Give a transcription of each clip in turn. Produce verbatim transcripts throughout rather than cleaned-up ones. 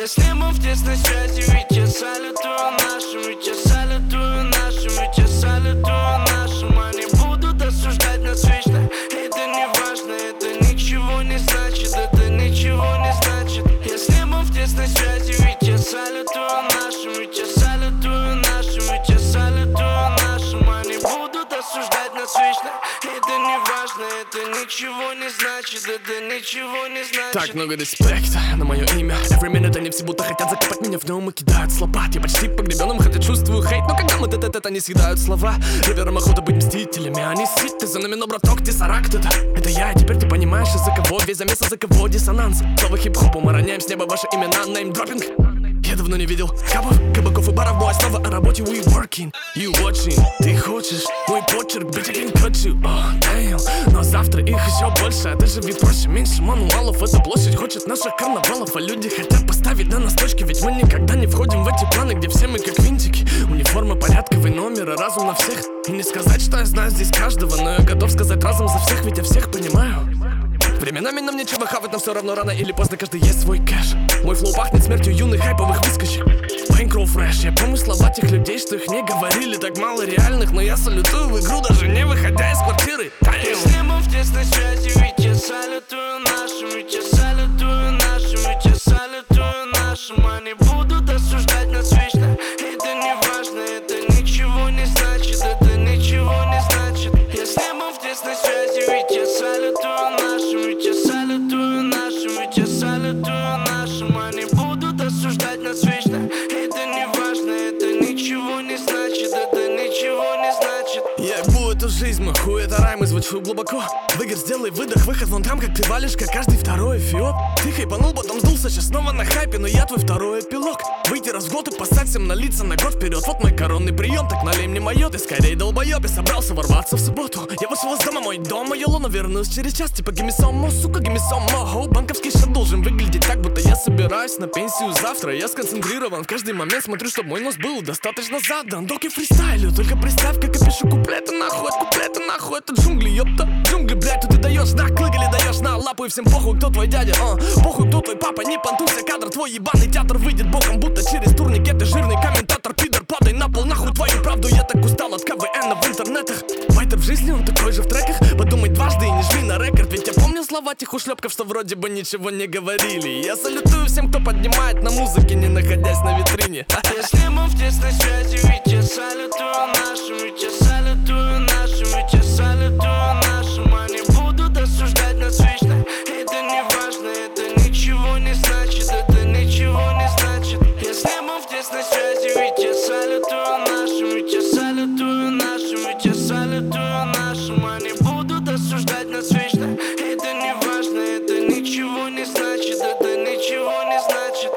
Если мы в тесной связи, ведь я салютую нашим, ведь я салютую нашим, ведь я салютую нашим. Они будут осуждать нас вечно. Это не важно, это ничего не значит, это ничего не значит. Если мы в тесной связи, ведь я салютую нашим, ведь я салютую нашим, ведь я салютую нашим. Они будут осуждать нас вечно. Это не важно, это ничего не значит, это ничего не значит. Так много респекта на мое имя. Every minute они все будто хотят закопать меня в дом и кидают слова. Я почти погребенным, хотя чувствую хейт. Но когда мы тет-тет-тет, они съедают слова. Риверам охота быть мстителями. Они сидят за нами, но браток, тесарак это. Это я, и теперь ты понимаешь, из-за кого весь замес, из-за кого диссонанс. Слово хип-хопу мы роняем с неба ваши имена. Неймдропинг. Я давно не видел кабов, кабаков и баров. Бой, снова о работе, we working, you watching. Ты хочешь мой почерк, bitch, I can cut you, oh, damn. Но завтра их еще больше, а ты живи проще. Меньше мануалов, эта площадь хочет наших карнавалов. А люди хотят поставить на нас точки, ведь мы никогда не входим в эти планы, где все мы как винтики. Униформа, порядковый номер, и разум на всех. И не сказать, что я знаю здесь каждого, но я готов сказать разом за всех, ведь я всех понимаю. Временами нам нечего хавать, но все равно рано или поздно каждый есть свой кэш. Мой флоу пахнет смертью юных хайповых выскочек. Пейнкроу фрэш, я помню слова тех людей, что их не говорили. Так мало реальных, но я салютую в игру, даже не выходя из квартиры. Если мы в тесной связи, ведь я салютую нашим, ведь я салютую нашим, ведь я салютую нашим. Они будут осуждать нас вечно. Это не важно, это ничего не значит, это ничего не значит. Если мы в тесной связи, ведь я салютую нашим, ведь я салютую нашим, ведь я салютую нашим. Они будут осуждать нас вечно. Это не важно, это ничего не значит, это ничего не значит. Я ебу эту жизнь, мой хуй, это райм, и звучу глубоко. Выгор, сделай выдох, выход вон там, как ты валишь, как каждый второй эфиоп. Ты хайпанул, потом сдулся, сейчас снова на хайпе, но я твой второй эпилог. Выйти раз в год и поставить всем на лица на год вперед. Вот мой коронный прием, так налей мне моё. Ты скорее долбоёб, я собрался ворваться в субботу. Я вышел из дома, мой дом, мою луну вернусь через час. Типа gimme some more, сука, gimme some more ho. Банковский счет должен выглядеть так, будто я собираюсь на пенсию завтра. Я сконцентрирован, в каждый момент смотрю, чтобы мой нос был достаточно задан. Доки фристайлю, только представь, как я пишу куплеты нахуй. Куплеты нахуй, это джунгли, ёпта. Джунгли, блядь, тут ты даешь знак, клык или даешь на лапу. И всем похуй, кто твой дядя, а похуй, кто твой папа, не понтуйся, кадр. Твой ебаный театр выйдет боком, будто через турникет. Ты жирный комментатор, пидор, падай на пол, нахуй твою правду. Я так устал от КВН в интернетах. Файтер в жизни, он такой же в треках. Подумай дважды и не жми на рекорд. Ведь я помню слова тех ушлепков, что вроде бы ничего не говорили. Я салютую всем, кто поднимает на музыке, не находясь на витрине. Если мы в тесной связи, ведь я салютую нашим, ведь я салютую нашим, ведь я салютую нашим. Они будут осуждать нас вечно. Это не важно, это ничего не значит, это ничего не значит. Если мы в тесной связи, ведь я салютую нашим, ведь я салютую нашим, ведь я салютую нашим. Они будут осуждать нас вечно. Это не важно, это ничего не значит, это ничего не значит.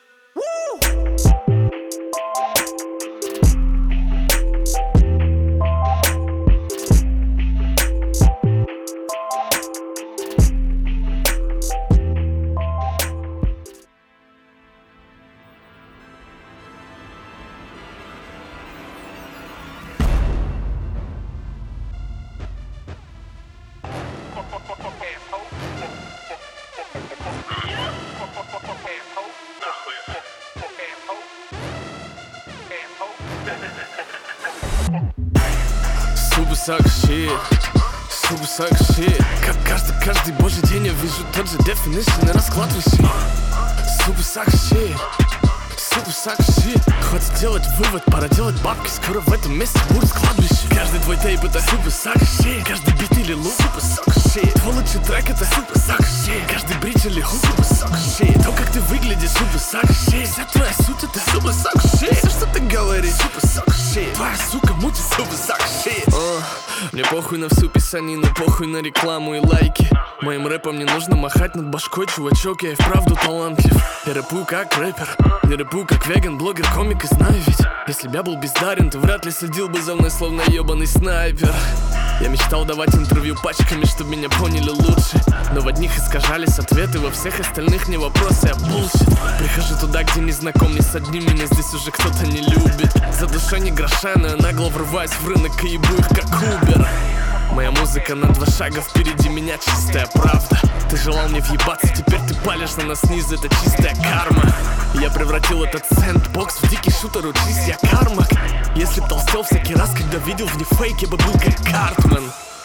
Super suck shit, super suck shit. Как каждый, каждый божий день я вижу тот же definition и расклад вещей. Super suck shit, super suck shit. Хватит делать вывод, пора делать бабки. Скоро в этом месте будет кладбище. Каждый твой тейп это super suck shit. Каждый бит или луп super suck shit. Твой лучший трек это super suck shit. Каждый бридж или хук super suck shit. То, как ты выглядишь super suck shit. Вся твоя суть это super suck shit. Все, что ты говоришь super suck shit. Твоя сука мутит super suck shit. uh, Мне похуй на всю писанину, похуй на рекламу и лайки. Моим рэпом не нужно махать над башкой, чувачок, я и вправду талантлив. Я рэпую как рэпер, не рэпую как веган, блогер, комик, и знаю ведь если б я был бездарен, ты вряд ли следил бы за мной, словно ебаный снайпер. Я мечтал давать интервью пачками, чтобы меня поняли лучше. Но в одних искажались ответы, во всех остальных не вопросы, а булшит. Прихожу туда, где не знаком ни с одним, меня здесь уже кто-то не любит. За душой не гроша, но я нагло врываюсь в рынок и ебу их как Убер. Моя музыка на два шага впереди меня, чистая правда. Ты желал мне въебаться, теперь ты палишь на нас снизу, это чистая карма. Я превратил этот сэндбокс в дикий шутер, учись, я кармак. Если б толстел всякий раз, когда видел в них фейк, я бы был как Картман.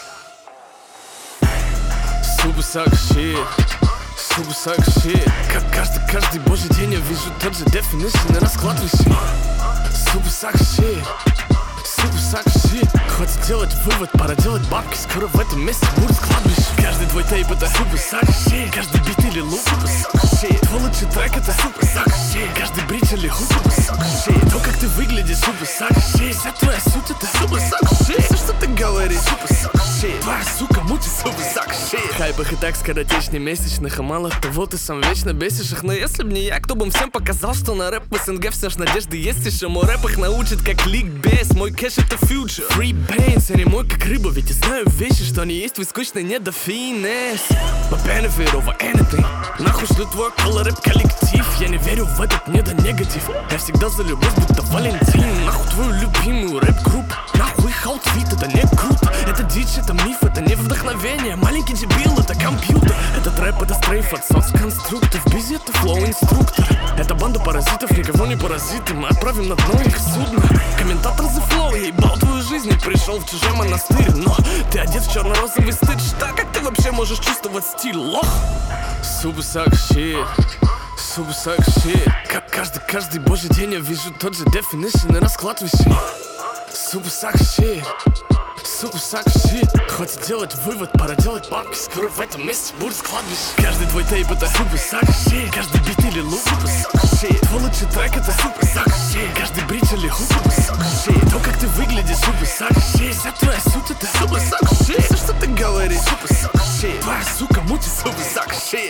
Super suck shit, super suck shit. Как каждый, каждый божий день я вижу тот же definition и расклад вещей. Super suck shit, super suck shit. Хватит делать вывод, пора делать бабки, скоро в этом месте будет кладбище. Каждый твой тейп это super suck shit. Каждый бит или луп super suck shit. Твой лучший трек это super suck shit. Каждый бридж или хук super suck shit. То, как ты выглядишь super suck shit. Вся твоя суть это super suck shit. Все, что ты говоришь super suck shit. Твоя сука мутит super suck shit. Хайпах и так скоротечнее месячных, а мало того, ты сам вечно бесишь их. Но если б не я, кто бы им всем показал, что на рэп в СНГ все ж надежды есть еще. Мой рэп их научит как ликбез, мой кэш это future. Free bands, я не мой как рыба, ведь я знаю вещи, что они есть, твой скучный недофинес. My benefit over anything. Нахуй шлю твой около рэп коллектив. Я не верю в этот недонегатив. Я всегда за любовь, будто Валентин. Нахуй твою любимую рэп-группу. Нахуй их аутфит, это не круто. Это дичь, это миф, это не вдохновение. Маленький дебил, это компьютер. Этот рэп, это стрейф от соцконструктов. Бизи, это флоу-инструктор. Это банда паразитов, никого не паразиты. Мы отправим на дно их судно. Комментатор за флоу, я ебал твою жизнь и пришел в чужой монастырь. Но ты одет в черно-розовый стыд. Что, как ты вообще можешь чувствовать стиль, лох? Super suck shit, super suck shit. Как каждый, каждый божий день я вижу тот же definition и расклад вещей. Super suck shit, super suck shit. Хватит делать вывод, пора делать бабки, скоро в этом месте будет кладбище. Каждый твой тейп это super suck shit. Каждый бит или луп super suck shit. Твой лучший трек это super suck shit. Каждый бридж или хук super suck shit. То, как ты выглядишь super suck shit. Вся твоя суть это super suck shit. Все, что ты говоришь super suck shit. Твоя сука мутит super suck shit.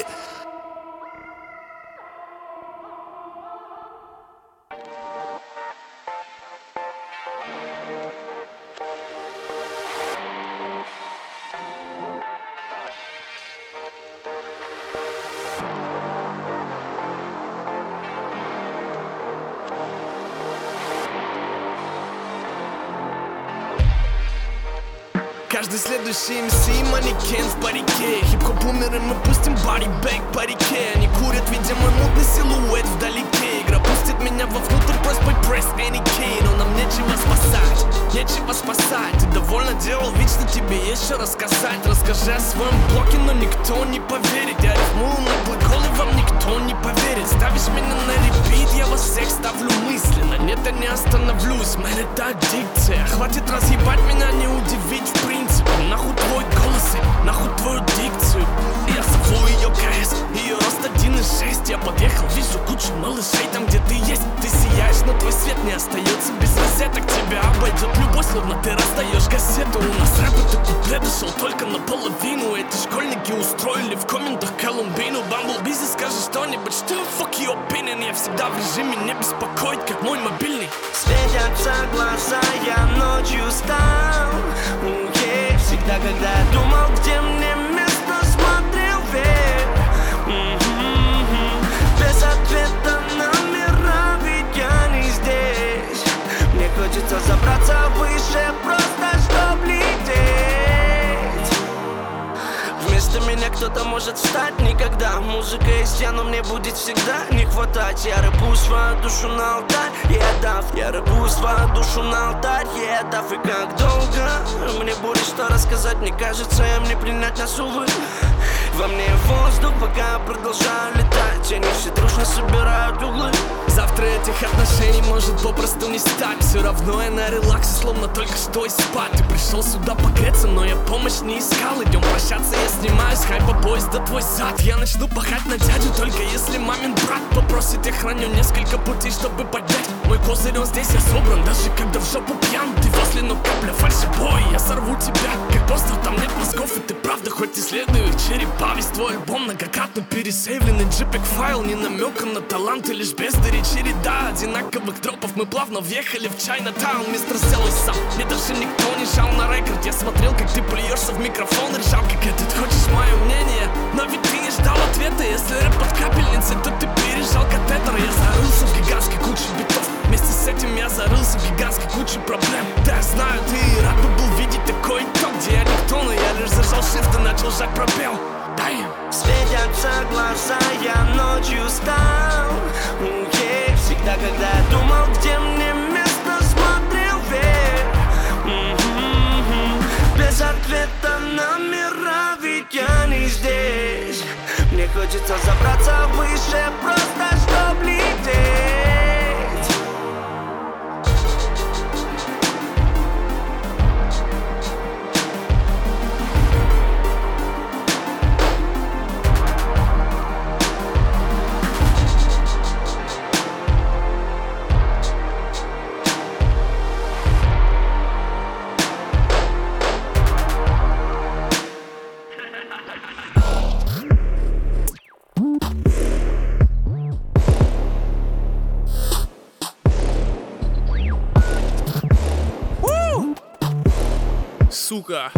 Каждый следующий эм си манекен в парике. Хип-хоп умер и мы пустим бодибэк по реке. Они курят, видя мой мутный силуэт вдалеке. Игра пустит меня вовнутрь просьбой пресс any key. Но нам нечего спасать, нечего спасать. Ты довольно делал вид, что тебе есть что рассказать. Расскажи о своем блоке, но никто не поверит. Я рифмую на глаголы, вам никто не поверит. Ставишь меня на репит, я вас всех ставлю мысленно. Нет, я не остановлюсь, мэр, это аддикция. Хватит разъебать меня, не удивить в принципе. Нахуй твой голос и нахуй твою дикцию. Я зову ее КС, ее рост один и шесть. Я подъехал, вижу кучу малышей там, где ты есть. Ты сияешь, но твой свет не остается без розеток. Тебя обойдет любовь, словно ты раздаешь газету. У нас рэп это куплет дошел только наполовину. Эти школьники устроили в комментах Колумбину. Бамблбизи, скажи что-нибудь, что fuck your opinion. Я всегда в режиме не беспокоить, как мой мобильный. Светятся глаза, я ночью стал. Уей, всегда, когда я думал, где мне место, смотрел вверх. Mm-hmm. Без ответа номера, ведь я не здесь. Мне хочется забраться выше, просто чтоб лететь. Вместо меня кто-то может встать никогда. Музыка есть я, но мне будет всегда не хватать. Я рыбу свою душу на алтарь, я дав. Я рыбу свою душу на алтарь, я дав. И как долго мне будет что рассказать. Мне кажется, им не принять нас, увы. Во мне воздух, пока я продолжаю летать. Они все дружно собирают углы. Завтра этих отношений может попросту не стать. Все равно я на релаксе, словно только что из спать. Ты пришел сюда погреться, но я помощь не искал. Идем прощаться, я снимаю с хайпа поезд до твой зад. Я начну пахать на дядю, только если мамин брат попросит. Я храню несколько путей, чтобы поднять мой козырь, он здесь, я собран. Даже когда в жопу пьян, ты возле, но капля фальши, бой. Я сорву тебя, как постер, там нет мозгов. И ты правда, хоть исследую их черепа. Весь твой альбом многократно пересейвленный джипек файл. Не намеком на талант, и лишь бездари череда одинаковых дропов. Мы плавно въехали в Чайнатаун. Мистер сделай сам, мне даже никто не жал на рекорд. Я смотрел, как ты плюешься в микрофон и ржал, как этот. Хочешь мое мнение? Но ведь ты не ждал ответа. Если рэп под капельницей, то ты пережал катетер. Я зарылся в гигантской куче битов. Вместе с этим я зарылся в гигантской куче проблем. Да, я знаю, ты рад бы был видеть такой итог, где я никто можешь, зажал shift и начал шаг пробел. Дай им. Светятся глаза, я ночью стал. Yeah. Всегда, когда я думал, где мне место, смотрел вверх. Mm-hmm. Без ответа на мира, ведь я не здесь. Мне хочется забраться выше, просто чтоб лететь. Сука.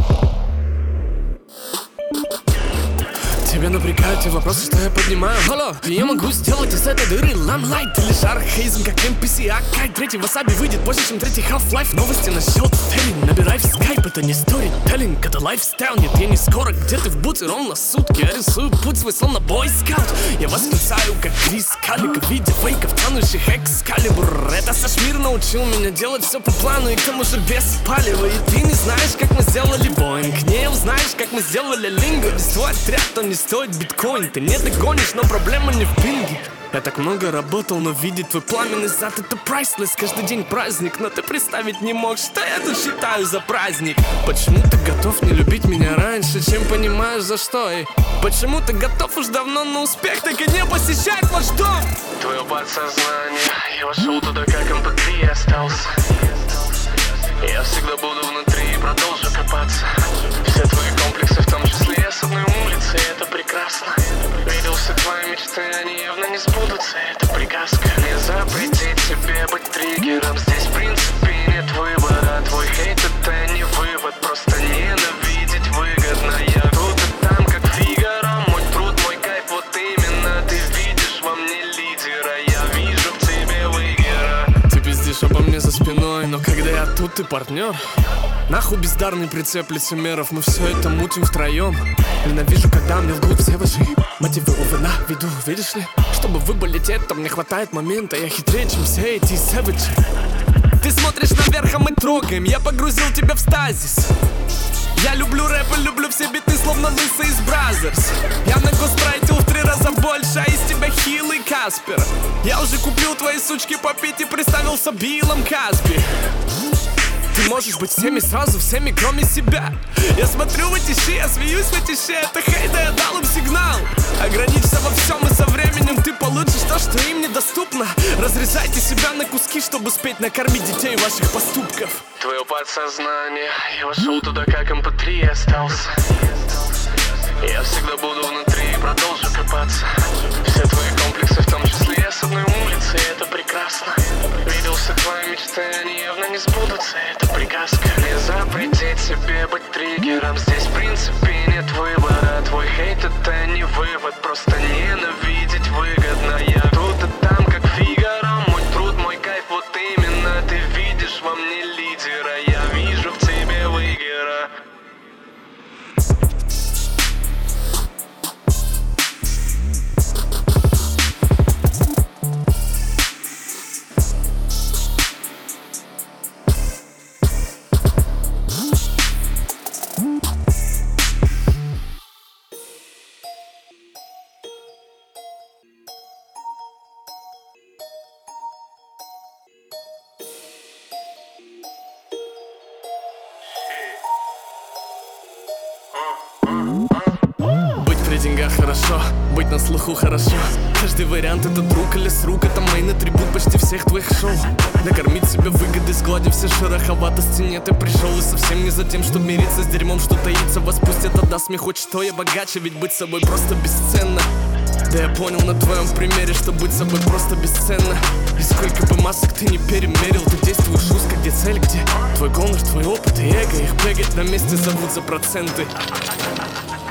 Тебя напрягают те вопросы, что я поднимаю. Алло, я могу сделать из этой дыры ламлайт или шар хейзен, как эм пи си Акай. Третий васаби выйдет позже, чем третий Half-Life. Новости насчет Теллин, набирай в скайп. Это не сторителлинг, это лайфстайл. Нет, я не скоро, где ты в буте ровно сутки. Я рисую путь свой словно бойскаут. Я восклицаю, как Крис Калик в виде фейков, тянущих экскалибур. Это Сашмир научил меня делать все по плану, и к тому же без палева. И ты не знаешь, как мы сделали Боинг. Не узнаешь, как мы сделали Линго. Без твой отряд, то не стоит биткоин. Ты не догонишь, но проблема не в пинге. Я так много работал, но видеть твой пламенный зад — это priceless. Каждый день праздник, но ты представить не мог, что я тут считаю за праздник. Почему ты готов не любить меня раньше, чем понимаешь за что? И почему ты готов уж давно на успех, так и не посещать ваш дом? Твое подсознание, я вошел туда, как эм пэ три, и остался. Я всегда буду внутри и продолжу копаться. Все твои комплексы, в том числе я с одной улицы, и это прекрасно. Видел все твои мечты, они явно не сбудутся, это приказка. Не запретить себе быть триггером, здесь в принципе нет выбора. Твой хейт — это не вывод, просто ненавидеть выгодно. Я тут и там, как Фигаро, мой труд, мой кайф, вот именно ты видишь во мне лидера. Я вижу в тебе выигера. Ты пиздишь обо мне за спиной, но когда я тут, ты партнер. Нахуй бездарный прицеп лицемеров, мы все это мутим втроем. Ненавижу, когда мне лгут все ваши мотивы, увы, на виду, видишь ли? Чтобы выболеть это, мне хватает момента. Я хитрее, чем все эти сэвиджи. Ты смотришь наверх, а мы трогаем. Я погрузил тебя в стазис. Я люблю рэп и люблю все биты, словно лысый из Бразерс. Я на гострайтил в три раза больше, а из тебя хилый Каспер. Я уже купил твои сучки попить и представился Биллом Казби. Ты можешь быть всеми сразу, всеми кроме себя. Я смотрю в эти щи, я смеюсь в эти щи. Это хейт, да я дал им сигнал. Ограничься во всем, и со временем ты получишь то, что им недоступно. Разрезайте себя на куски, чтобы успеть накормить детей ваших поступков. Твое подсознание, я вошел туда, как эм пэ три, и остался. Я всегда буду внутри и продолжу копаться. Все твои комплексы, в том числе я с одной улицы, и это прекрасно. Видел все твои мечты, они явно не сбудутся, это приказка. Не запретить себе быть триггером, здесь в принципе нет выбора. Твой хейт — это не вывод, просто ненавидеть выгодно. Я тут и там, как Фигаро, мой труд, мой кайф, вот именно ты видишь во мне лидера. Я вижу в тебе выигера. При деньгах хорошо, быть на слуху хорошо. Каждый вариант — это друг или с рук. Это мейн атрибут почти всех твоих шоу. Накормить себя выгоды, сгладив все шероховатости. Нет, я пришел и совсем не за тем, чтобы мириться с дерьмом, что таится. Вас пусть это даст мне хоть что, я богаче, ведь быть собой просто бесценно. Да я понял на твоем примере, что быть собой просто бесценно. И сколько бы масок ты не перемерил, ты действуешь узко, где цель, где твой гонор, твой опыт и эго. Их бегать на месте зовут за проценты.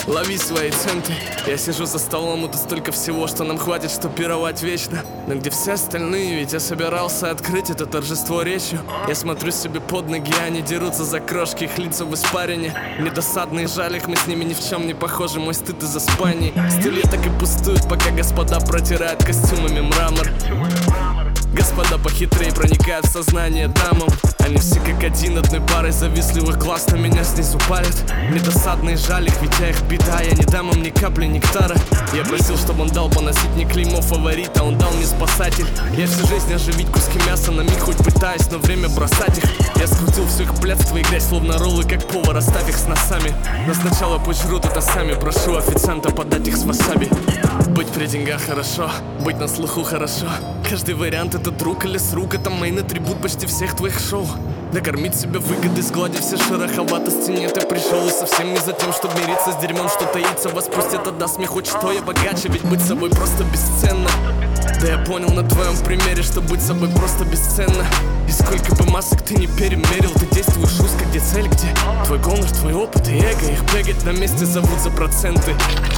Лови свои центы. Я сижу за столом, и тут столько всего, что нам хватит, что пировать вечно. Но где все остальные? Ведь я собирался открыть это торжество речью. Я смотрю себе под ноги, они дерутся за крошки, их лица в испарине. Мне досадно и жаль их, мы с ними ни в чем не похожи. Мой стыд из-за спальни. Стулья так и пустуют, пока господа протирают костюмами мрамор. Господа похитрее проникают в сознание дамам. Они все как один, одной парой завистливых глаз на меня снизу палят. Мне досадно и жаль их, ведь я их беда. Я не дам им ни капли нектара. Я просил, чтобы он дал поносить не клеймо фаворита, он дал мне спасатель. Я всю жизнь оживить куски мяса на миг хоть пытаюсь, но время бросать их. Я скрутил все их блядство и грязь, словно роллы, как повар, оставь их с носами. Но сначала пусть жрут это сами, прошу официанта подать их с васаби. Быть при деньгах хорошо, быть на слуху хорошо. Каждый вариант это друг или срук, это мейн атрибут почти всех твоих шоу. Накормить себя выгоды, сгладив все шероховатости. Нет, я пришел и совсем не за тем, чтобы мириться с дерьмом, что таится. Вас пусть это даст мне хоть что, я богаче, ведь быть собой просто бесценно. Да я понял на твоем примере, что быть собой просто бесценно. И сколько бы масок ты не перемерил, ты действуешь узко, где цель, где твой гонор, твой опыт и эго. Их бегать на месте зовут за проценты.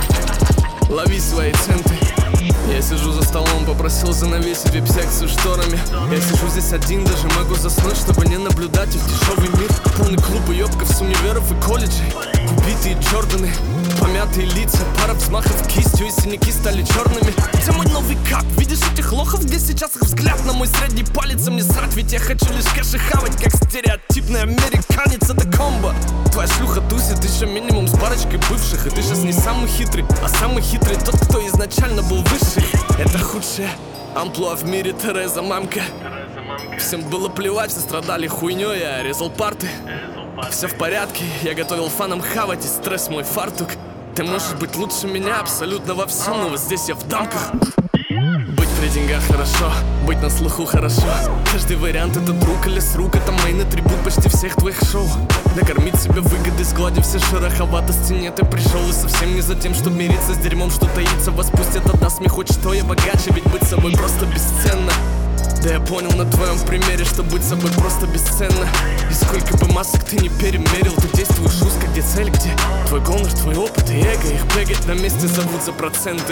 Лови свои центы. Я сижу за столом, попросил занавесить вип-секцию шторами. Я сижу здесь один, даже могу заснуть, чтобы не наблюдать их дешевый мир. Полный клуб уёбков с универов и колледжей. Убитые Джорданы, помятые лица, пара взмахов кистью, и синяки стали черными. Где мой новый кап? Видишь этих лохов? Где сейчас их взгляд на мой средний палец? А мне срать, ведь я хочу лишь кэши хавать, как стереотипный американец. Это комбо. Твоя шлюха тусит еще минимум с парочкой бывших. И ты сейчас не самый хитрый, а самый хитрый тот, кто изначально был выше. Это худшее амплуа в мире, Тереза мамка. Всем было плевать, все страдали хуйней, я резал парты. Все в порядке, я готовил фанам хавать, и стресс мой фартук. Ты можешь быть лучше меня абсолютно во всем, но вот здесь я в дамках. Быть при деньгах хорошо, быть на слуху хорошо. Каждый вариант это друг или срук, это мейн атрибут почти всех твоих шоу. Накормить себя выгоды, сгладив все шероховатости. Нет, я пришел и совсем не за тем, чтобы мириться с дерьмом, что таится. Вас пусть это даст мне хоть что, я богаче, ведь быть собой просто бесценно. Да я понял на твоем примере, что быть собой просто бесценно. И сколько бы масок ты не перемерил, ты действуешь узко, где цель, где твой гонор, твой опыт и эго. Их бегать на месте зовут за проценты.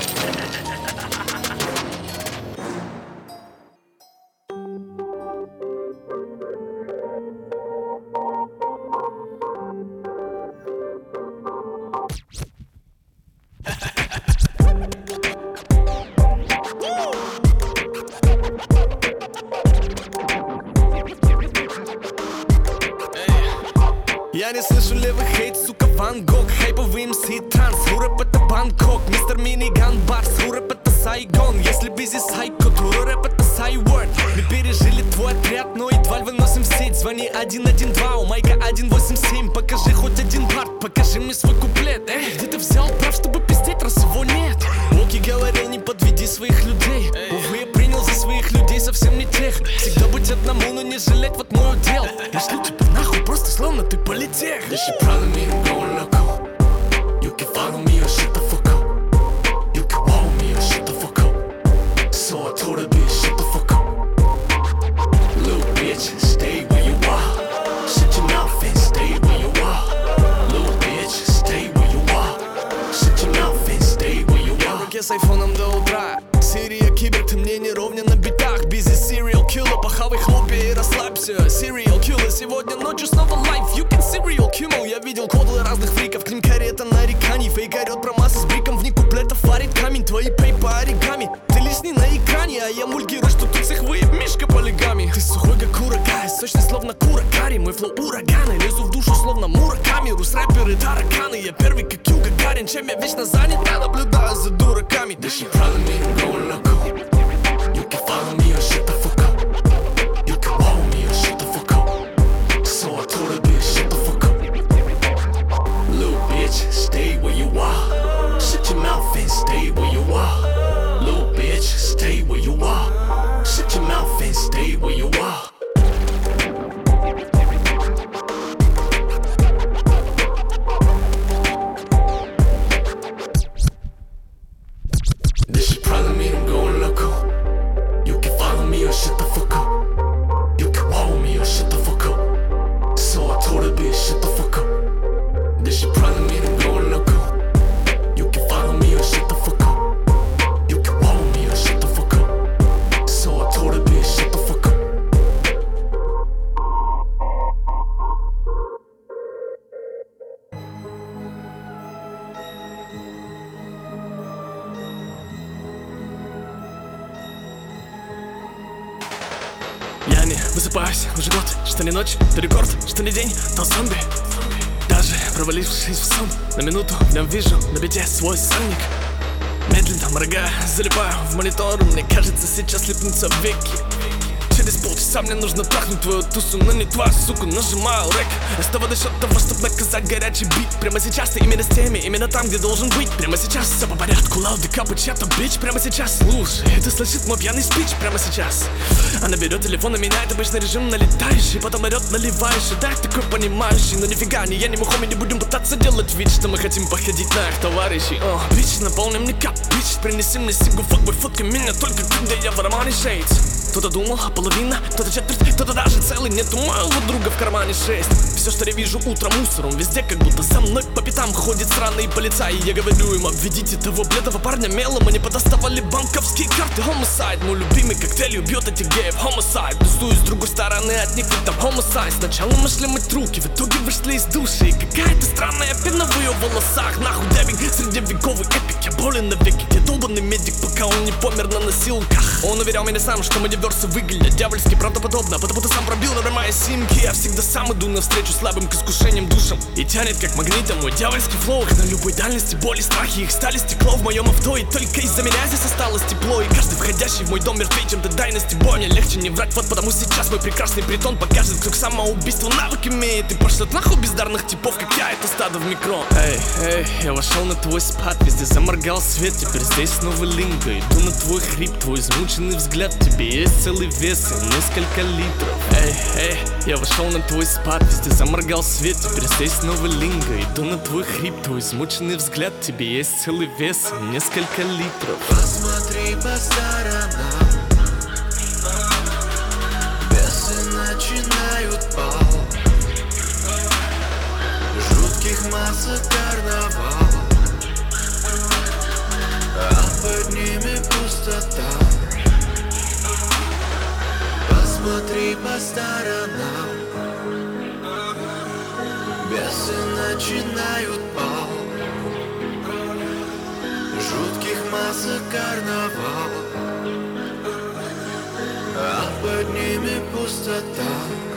Я не слышу левый хейт, сука, Ван Гог. Хайповый эм си транс, рэп это Бангкок. Мистер Миниган Барс, рэп это Сайгон. Если бизи сайко, то рэп это Сайворд. Мы пережили твой отряд, но едва ли выносим в сеть. Звони один один два, у майка один восемь семь. Покажи хоть один парт, покажи мне свой куплет. Эй, где ты взял прав, чтобы пиздеть, раз его нет? Локи говорил, не подведи своих людей. Увы, я принял за своих людей совсем не тех. Всегда быть одному, но не жалеть, вот мой удел. Я шлю тебя нахуй, просто словно ты политех. This shit probably mean I'm going loco. You can follow me or shut the fuck up. You can follow me or shut the fuck up. So I told her bitch, shut the fuck up. Little bitch, stay where you are. Shut your mouth and stay where you are. Little bitch, stay where you are. Shut your mouth and stay where you are. Я в руке с айфоном до утра. Сирия кибер, ты мне не ровня на битах. Busy serial killer, похавай хлопья и расслабься. Serial killer, сегодня ночью снова лайф. You can serial killer. Я видел кодлы разных фриков. Клим карета нареканий. Фейк орет про массы с бриком. В них куплетов варит камень. Твои пей по оригами. Ты лишний на экране, а я мульгирую, что тут всех выеб мишка полигами. Ты сухой как ураган, сочный словно куракари. Мой флоу ураганы, лезу в душу словно мураками. Рус рэперы тараканы, я первый как Юга Гарин. Чем я вечно занят, я наблюдаю за дураками. This shit probably mean I'm going loco. You can follow me or shut the fuck up. You can follow me or shut the fuck up. So I told her bitch, shut the fuck up. Little bitch, stay where you are. Shut your mouth and stay where you are. Little bitch, stay where you are. Shut your mouth and stay where you are. не высыпаюсь уже год. Что не ночь, то рекорд, что не день, то зомби. Даже провалившись в сон, на минуту в нем вижу на бите свой сольник. Медленно моргая, залипаю в монитор. Мне кажется, сейчас липнутся веки. Через полчаса мне нужно трахнуть твою тусу, но не твою суку. Нажимаю рэк, остава до счет того, чтобы наказать горячий бит. Прямо сейчас ты именно с теми, именно там, где должен быть. Прямо сейчас все по порядку, лауды капы, чья-то бич. Прямо сейчас слушай, это слышит мой пьяный спич. Прямо сейчас она берет телефон и меняет обычный режим на летающий. Потом орет наливающий, да, такой понимающий. Но нифига, не я, не мухом, и не будем пытаться делать вид, что мы хотим походить на их товарищей. О, бич, наполни мне кап, бич, принеси мне сигу, факбой, фоткай меня только когда я в романе шейтс. Кто-то думал, половина, кто-то четверть, кто-то даже целый. Нету моего друга в кармане шесть. Все, что я вижу утром мусором, везде как будто за мной по пятам ходит сраный полицай. И я говорю им, обведите того бледного парня мелом. Они подоставали банковские карты. Homicide, мой любимый коктейль убьет этих геев. Homicide, тусую с другой стороны от них, как там homicide. Сначала мы шли мыть руки, в итоге вышли из души. И какая-то странная пена в ее волосах. Нахуй дайвинг, средневековый эпик. Я болен навеки, я долбанный медик, пока он не помер на носилках. Он уверял меня сам, что мы диверсы выглядят дьявольски правдоподобно, потому что сам пробил на мои симки. Я всегда сам иду навстречу слабым к искушениям душам. И тянет как магнитом мой дьявольский флоу. На любой дальности боли, страхи, их стали стекло в моем авто. И только из-за меня здесь осталось тепло. И каждый входящий в мой дом мертвее, чем до дайности бой. Мне легче не врать, вот потому сейчас мой прекрасный притон покажет, кто к самоубийству навык имеет. И пошлет нахуй бездарных типов, как я, это стадо в микро. Эй, эй, я вошел на твой спад, везде заморгал свет. Теперь здесь снова линго. Иду на твой хрип, твой измученный взгляд. Тебе есть целый вес и несколько литров. Эй, эй, я вошел на твой спад, везде заморгал свет. Теперь здесь снова линго. Иду на твой хрип, твой измученный взгляд. Тебе есть целый вес и несколько литров. Посмотри по сторонам, бесы начинают пал. Жутких масок карнавал, а под ними пустота. Посмотри по сторонам, бесы начинают пал. Жутких масок карнавал, а под ними пустота.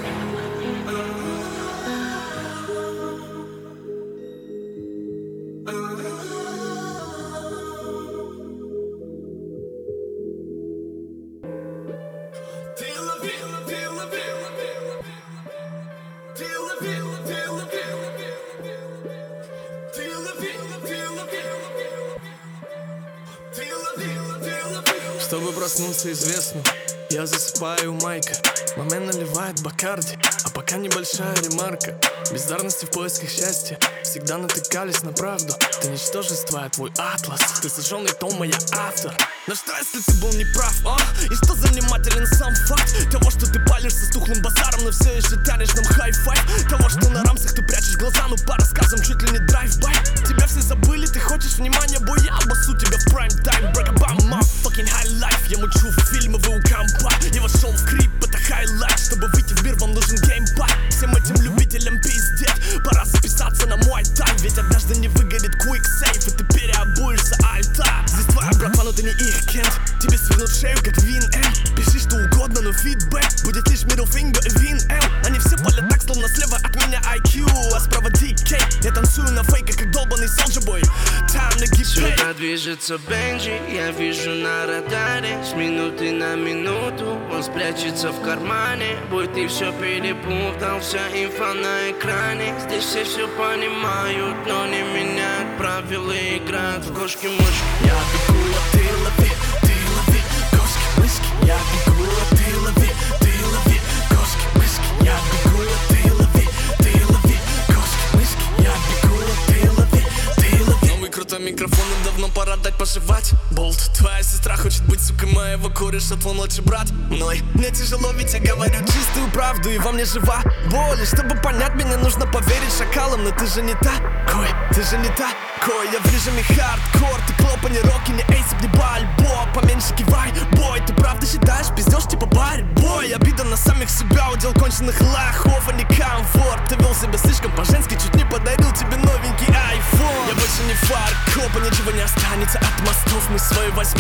Чтобы проснуться известно, я засыпаю у майка. Мама наливает бакарди, а пока небольшая ремарка. Бездарности в поисках счастья всегда натыкались на правду. Ты ничтожество, а твой атлас. Ты сожженный том, а я автор. Но что если ты был неправ, а? И что занимателен сам факт того, что ты палишься с тухлым базаром, но все еще тянешь нам хай-фай. Того, что на рамсах ты прячешь глаза, ну по рассказам чуть ли не драйв-бай. Тебя все забыли, ты хочешь внимания, бой, я обоссу тебя в прайм-тайм. Бракабам, motherfucking high life. Я мучу фильмы, вы у компа. Я вошел в крип, это хайлайт. Чтобы выйти в мир, вам нужен геймпад. Всем этим любителям пиздец, пора записаться на мой тайм. Ведь однажды не выгорит quick save, и ты переобуешься альта. Здесь твоя братва, но ты не их кент. Тебе свернут шею, как Вин М. Пиши что угодно, но фидбэк будет лишь middle finger и Вин М. Они все палят так, словно слева от меня ай кью, а справа ди кей. Я танцую на фейках, как долбаный Soulja Boy. Time to get paid. Сюда движется Бенджи, я вижу на радаре. С минуты на минуту он спрячется в кармане. Бой, ты все перепутал, вся инфа на экране. Здесь все все понимают, но не меняют правила, играют в кошки-мышки. Я бегу, а ты лови, ты лови кошки-мышки. Я бегу, а ты лови, ты лови кошки-мышки. Я бегу, а ты лови, ты лови кошки-мышки. Я бегу, а ты лови, ты лови. Новый крутой микрофон, и давно пора дать пожевать. Болт, твоя сестра хочет быть сукой моего кореша, твой младший брат мной. Мне тяжело, ведь я говорю чистую правду, и во мне жива боль. И чтобы понять меня, нужно поверить шакалам. Но ты же не такой, ты же не такой. Я в режиме хардкор, ты клопа, не роки, не эйсип, не бальбо. Поменьше кивай, бой, ты правда считаешь пиздёж типа барь, бой. Обида на самих себя, удел конченых лохов, а не комфорт. Ты вел себя слишком по-женски, чуть не подарил тебе новенький айфон. Я больше не фаркопа, ничего не останется от мостов. Мы свои возьмем хумбо,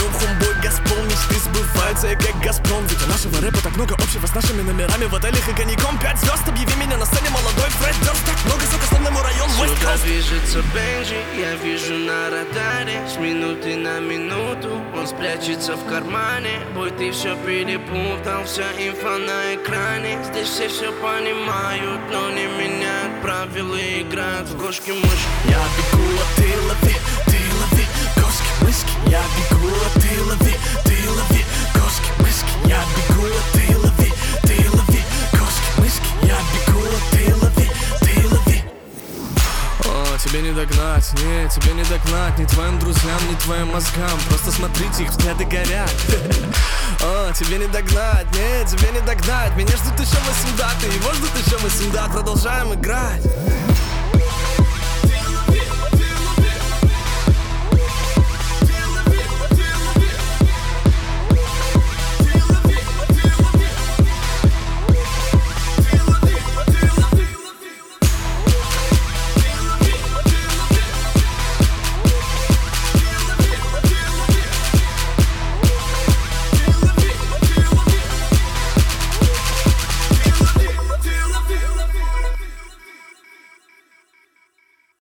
тобой Газпол, мечты сбываются, я как Газпром. Ведь у нашего рэпа так много общего с нашими номерами в отелях и коньяком. Пять звезд, объяви меня на сцене, молодой Фред Дёрст. Так много, сука, словно мой район West Сюда Coast. движется Бенджи, я вижу на радаре. С минуты на минуту он спрячется в кармане. Бой, ты все перепутал, вся инфа на экране. Здесь все все понимают, но не меняют правила и играют в кошки-мышки. Я бегу, а ты лови, ты лови кошки-мышки. Я бегу, а ты лови, ты лови кошки-мышки. Я бегу, а ты лови, ты лови кошки-мышки. Я бегу, а ты лови, ты лови. О, тебе не догнать, не, тебе не догнать. Ни твоим друзьям, ни твоим мозгам. Просто смотрите, их взгляды горят. О, тебе не догнать, не, тебе не догнать. Меня ждут еще восемь дат, и его ждут еще восемь дат. Продолжаем играть.